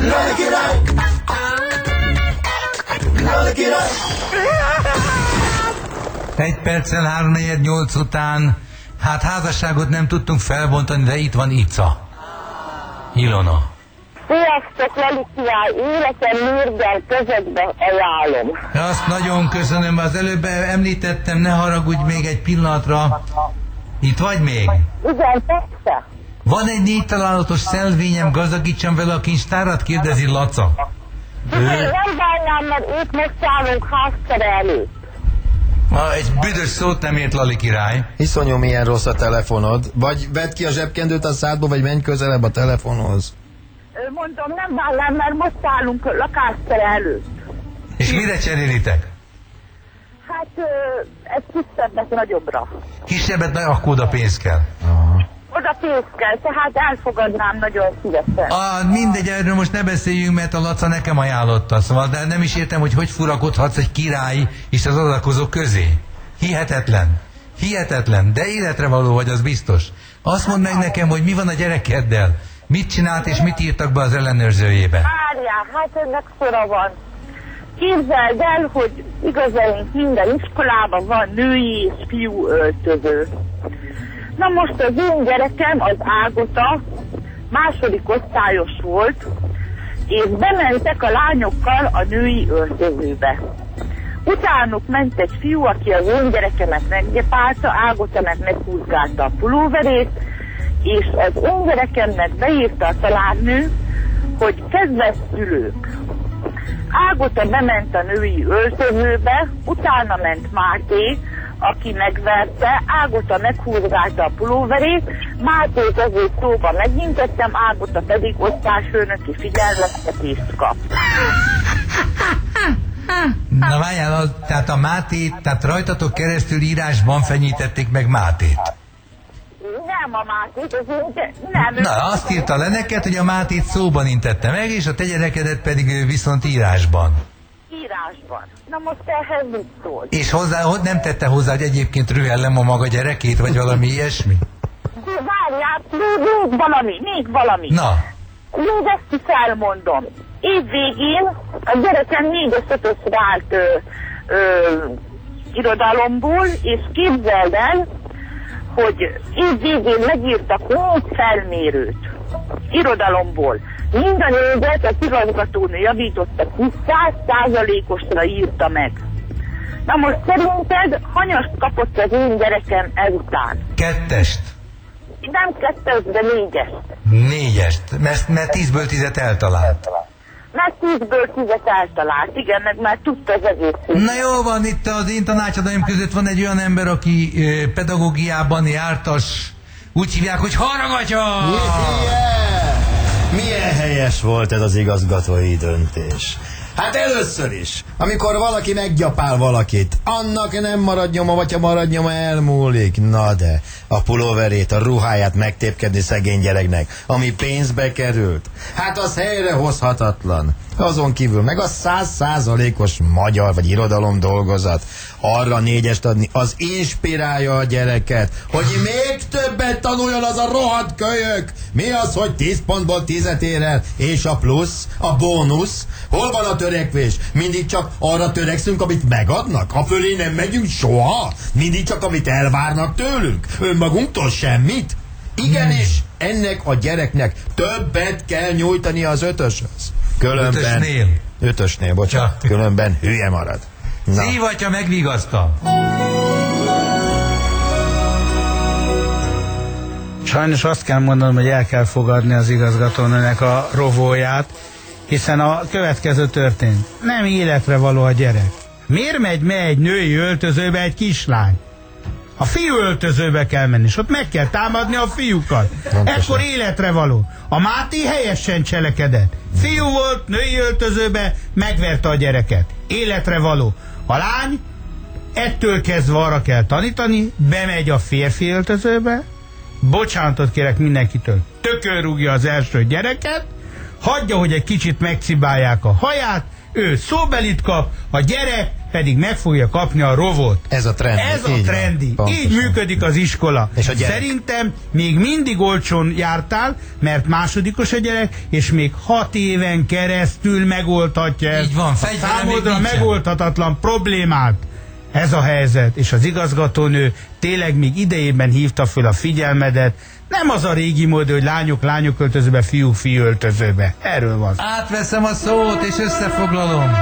Lali király! Lali király! 1 perccel 3-4-8 után, hát házasságot nem tudtunk felbontani, de itt van Ica. Ilona. Sziasztok, Lali király, életem mérgel közökbe ajánlom. Azt nagyon köszönöm, az előbb említettem, ne haragudj még egy pillanatra. Itt vagy még? Igen, persze. Van egy 4 találatos szelvényem, gazdagítsam vele a kincstárat? Kérdezi Laca. Nem bánnám, mert őt most szállunk háztere előtt. Egy büdös szót nem ért, Lali király. Iszonyú milyen rossz a telefonod. Vagy vedd ki a zsebkendőt a szádba, vagy menj közelebb a telefonhoz. Mondom, nem bánnám, mert most szállunk lakástere előtt. És mire cserélitek? Hát, egy kisebbet nagyobbra. Kisebbet, akkor oda pénz kell. Oda pénz kell, tehát elfogadnám nagyon szívesen. Mindegy, erről most ne beszéljünk, mert a Laca nekem ajánlotta, szóval, de nem is értem, hogy furakodhatsz egy király és az adakozók közé. Hihetetlen. Hihetetlen, de életre való vagy, az biztos. Azt mondd meg nekem, hogy mi van a gyerekeddel. Mit csinált és mit írtak be az ellenőrzőjébe? Várjál, hát ennek sora van. Képzeld el, hogy igazáink minden iskolában van női és fiú öltöző. Na most az én gyerekem, az Ágota, második osztályos volt, és bementek a lányokkal a női öltözőbe. Utánuk ment egy fiú, aki az én gyerekemet meggyepálta, Ágota meg meghúzgálta a pulóverét, és az én gyerekemnek beírta a tanárnő, hogy kedves szülők. Ágota bement a női öltözőbe, utána ment Máté, aki megverte, Ágota meghúzgálta a pulóverét, Mátét azért szóba megintettem, Ágota pedig osztályfőnöki figyelmeztetést kap. Na várjál, tehát a Mátét, tehát rajtatok keresztül írásban fenyítették meg Mátét. Nem a Mátét, az nem. Na, azt írta le neked, hogy a Mátét szóban intette meg, és a te gyerekedet pedig ő viszont írásban. Írásban. Na most ehhez mit szól? És hozzá, hogy nem tette hozzá, hogy egyébként rühellem a maga gyerekét, vagy valami ilyesmi? Várjál, még valami. Na. Még ezt is elmondom. Évvégén a gyerekem 4-5-ös vált irodalomból, és képzeld el, hogy évvégén megírtak 4 felmérőt irodalomból. Mind a 4-et az igazgatónő javította ki, 100%-osra írta meg. Na most szerinted hanyast kapott az én gyerekem ezután? 2-est. Nem 2-est, de 4-est. 4-est, mert 10-ből 10-et eltalált. Mert 10-ből 10-et eltalált, igen, meg már tudta az egész. Na jó van, itt az én tanácsadóim között van egy olyan ember, aki pedagógiában jártas, úgy hívják, hogy Haragatya! Yeah! Milyen helyes volt ez az igazgatói döntés. Hát először is, amikor valaki meggyapál valakit, annak nem marad nyoma, vagy ha marad nyoma, elmúlik. Na de, a pulóverét, a ruháját megtépkedni szegény gyereknek, ami pénzbe került, hát az helyrehozhatatlan. Azon kívül meg a 100%-os magyar vagy irodalom dolgozat. Arra 4-est adni, az inspirálja a gyereket, hogy még többet tanuljon az a rohadt kölyök. Mi az, hogy 10 pontból 10-et ér el, és a plusz, a bónusz? Hol van a törekvés? Mindig csak arra törekszünk, amit megadnak? Afölé nem megyünk soha? Mindig csak amit elvárnak tőlünk? Önmagunktól semmit? Igenis, ennek a gyereknek többet kell nyújtani az 5-öshöz. Különben... 5-ösnél, bocsánat. Különben hülye marad. Szívatja megvigasztal. Sajnos azt kell mondanom, hogy el kell fogadni az igazgatónőnek a rovóját, hiszen a következő történt. Nem életre való a gyerek. Miért megy egy női öltözőbe egy kislány? A fiú öltözőbe kell menni, és ott meg kell támadni a fiúkat. Ekkor életre való. A Máté helyesen cselekedett. Fiú volt, női öltözőbe, megverte a gyereket. Életre való. A lány ettől kezdve arra kell tanítani, bemegy a férfi öltözőbe, bocsánatot kérek mindenkitől, tökölrúgja az első gyereket, hagyja, hogy egy kicsit megcibálják a haját, ő szóbelit kap, a gyerek pedig meg fogja kapni a rovot. Ez a trendi. Ez a így trendi. van, Így pontosan. működik az iskola. És a gyerek? Szerintem még mindig olcsón jártál, mert másodikos a gyerek, és még 6 éven keresztül megoldhatja ezt Így van, a fegyvere még számodra nincsen. megoldhatatlan problémát. Ez a helyzet, és az igazgatónő tényleg még idejében hívta föl a figyelmedet. Nem az a régi mód, hogy lányok öltözőbe, fiúk öltözőbe. Erről van. Átveszem a szót, és összefoglalom.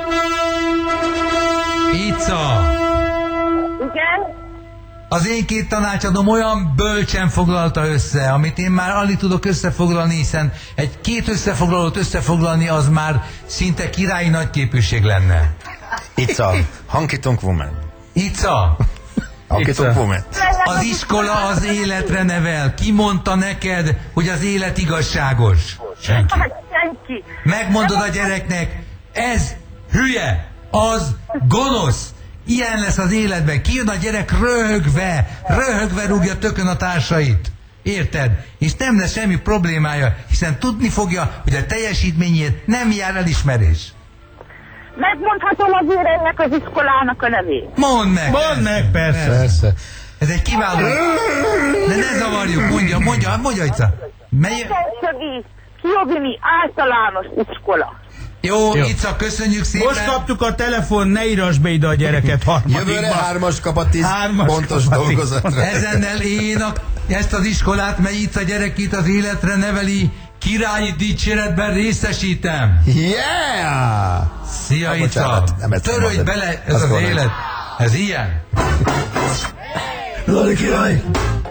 Ica, Igen? az én két tanácsadóm olyan bölcsen foglalta össze, amit én már alig tudok összefoglalni, hiszen két összefoglalót összefoglalni az már szinte királyi nagyképűség lenne. Ica, Honky-Tonk Woman. Ica, Honky-Tonk Woman. az iskola az életre nevel. Ki mondta neked, hogy az élet igazságos? Senki. Hát senki. Megmondod a gyereknek, ez hülye, az gonosz. Ilyen lesz az életben. Kijön a gyerek röhögve rúgja tökön a társait. Érted? És nem lesz semmi problémája, hiszen tudni fogja, hogy a teljesítményét nem jár elismerés. Megmondhatom azért ennek az iskolának a nevét. Mondd meg! Mondd meg, persze. Persze. Ez egy kiváló... De ne zavarjuk, mondja, Ica. Szögi, Kiobini általános iskola. Jó, Ica, köszönjük szépen. Most kaptuk a telefon, ne írass be ide a gyereket Jövőre harmadikba. 3-as kap a 10 pontos dolgozatra. Ezennel én ezt az iskolát, mely Ica gyerekét az életre neveli, királyi dicséretben részesítem. Yeah! Szia, Ica! bocsánat, nem ezt Törődj mondod. bele, ez Azt az gondolom. élet. Ez ilyen. Lali király!